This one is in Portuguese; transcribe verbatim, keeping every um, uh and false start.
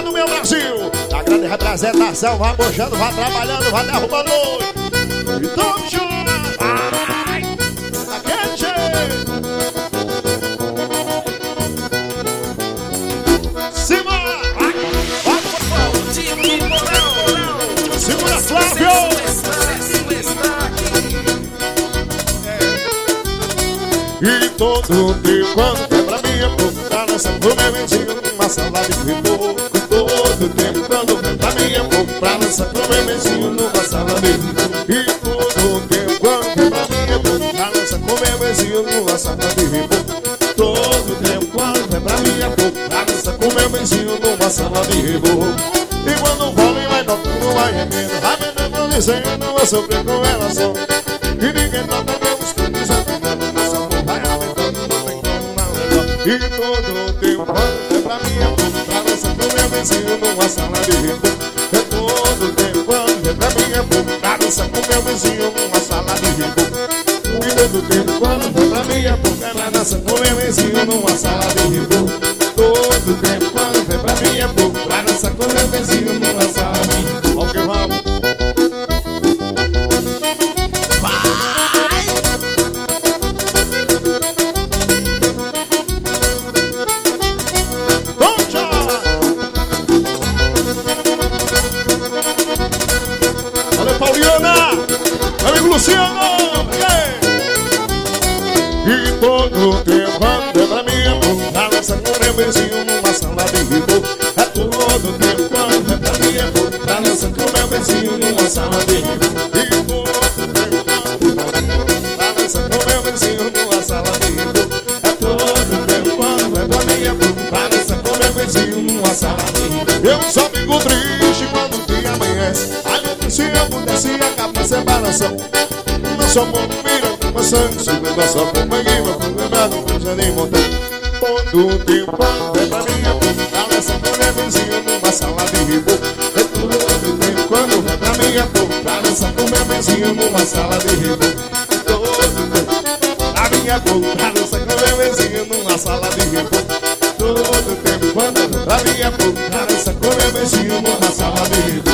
derrubando, meu Brasil. A grande representação, vai puxando, vai trabalhando, vai derrubando. Então chora, vai, daquele jeito. Simbora, vai, vai, vai. Segura, Flávio. E todo tempo quando é pra mim é pouco, pra dançar pro meu vizinho numa sala de reboco. Todo tempo quando é pra mim é pouco, pra dançar pro meu vizinho numa sala de reboco. E todo tempo quando é pra mim é pouco, pra dançar pro meu vizinho numa sala de reboco. Todo tempo quando é pra mim é pouco, pra dançar com meu vizinho numa sala de reboco. E quando o vôlei vai tocando, vai remendo, vai vendendo pro vizinho, não vou sofrer com relação. E ninguém toca meus filhos, e todo tempo quando é pra mim é pouco, pra dançar pro meu vizinho numa sala de reboco. É todo tempo quando é pra mim é pouco, pra dançar pro meu vizinho numa sala de reboco. E todo tempo quando é pra mim é pouco, pra dançar pro meu vizinho numa sala de reboco. Todo tempo quando é pra mim é pouco, pra dançar pro meu vizinho numa sala de reboco. Ok, vamos. Luciano, yeah. E todo tempo quando é pra mim é pouco, pra dançar com meu vizinho numa sala de reboco. É todo tempo quando é pra mim é pouco, pra dançar com meu vizinho numa sala de reboco. E todo tempo quando é pra dançar com meu vizinho numa sala de reboco. É todo tempo quando é pra mim é pouco, pra dançar com meu vizinho numa sala de reboco. Eu só fico triste quando o dia amanhece. Ai, meu Deus, se eu pudesse acabar a separação. Só por mira com maçã, se me dá só por mangueira, por lembrar não coisa nem montão. Todo tempo quando é pra mim é pouco, pra dançar com meu vizinho numa sala de reboco. É todo tempo quando é pra mim é pouco, pra dançar com meu vizinho numa sala de reboco. Todo tempo pra mim é pouco, pra dançar com meu vizinho numa sala de reboco. Todo tempo quando é pra mim é pouco, pra dançar com meu vizinho numa sala de reboco.